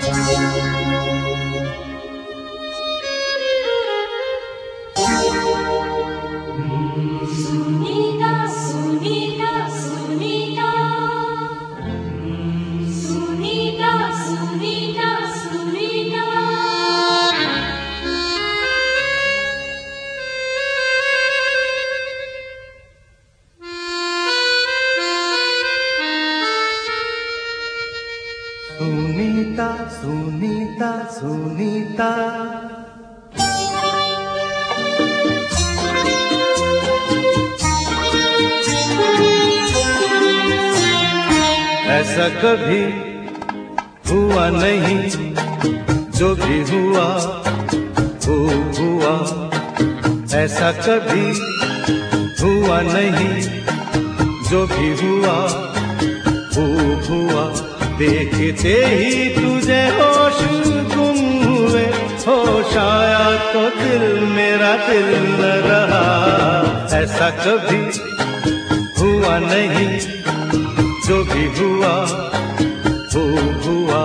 सुनीता सुनीता सुनीता सुनीता सुनीता सुनीता सुनीता सुनीता सुनीता ऐसा कभी हुआ नहीं, जो भी हुआ वो हुआ। ऐसा कभी हुआ नहीं, जो भी हुआ वो हुआ। देखते ही तुझे होश गुम हुए, होश आया तो दिल मेरा दिल न रहा। ऐसा कभी हुआ नहीं, जो भी हुआ वो हुआ।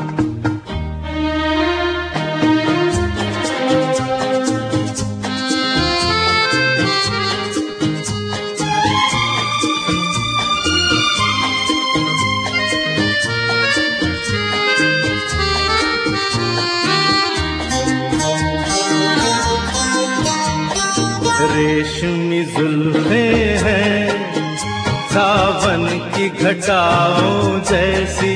रेशमी जुल्फें हैं सावन की घटाओं जैसी,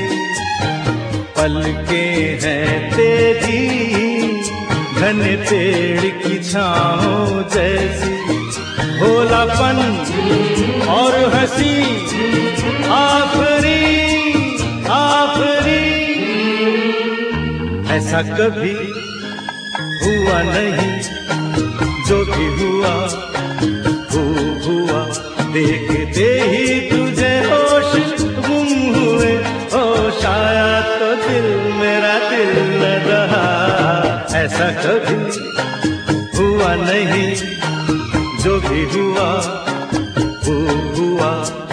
पलकें हैं तेरी घने पेड़ की छाओं जैसी। भोलापन और हंसी आखरी आखरी। ऐसा कभी हुआ नहीं, जो भी हुआ वो हुआ। देखते ही तुझे होश गुम हुए, होश आया तो दिल मेरा दिल न रहा। ऐसा कभी हुआ नहीं, जो भी हुआ वो हुआ।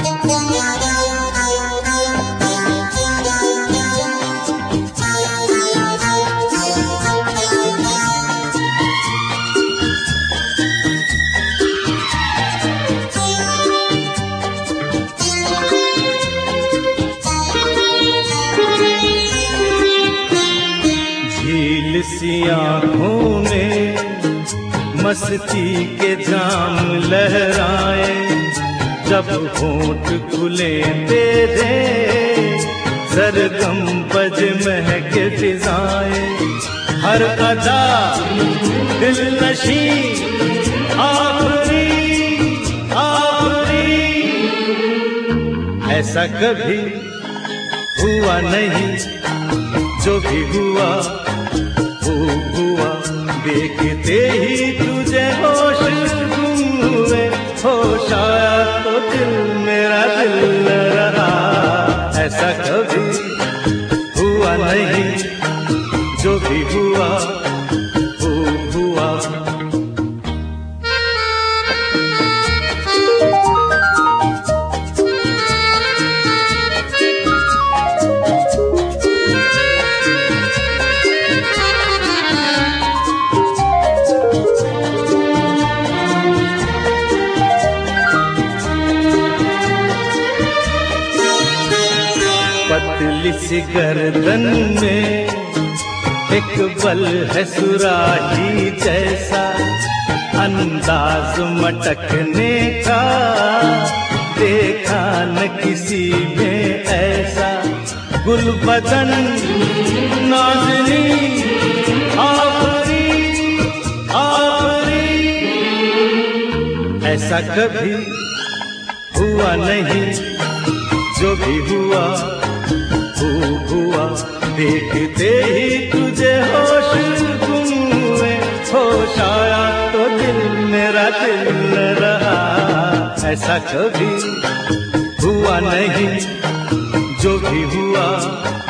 झील सी आँखों ने मस्ती के जाम लहराए, जब होंठ खुले तेरे सरगम बज महके फिजाएं। हर अदा दिल नशी आखरी आखरी। ऐसा कभी हुआ नहीं, जो भी हुआ वो हुआ। देखते ही तुझे होश गुम हुए, होश आया तो दिल मेरा दिल न रहा। ऐसा कभी हुआ नहीं, जो भी हुआ वो हुआ। पतली सी गर्दन में एक बल है सुराही जैसा, अंदाज मटकने का देखा न किसी में ऐसा। गुलबदन नाज़नी आखरी आखरी। ऐसा कभी हुआ नहीं, जो भी हुआ वो हुआ। देखते ही तुझे होश गुम हुए, होश आया तो दिल मेरा दिल न रहा। ऐसा कभी हुआ नहीं, जो भी हुआ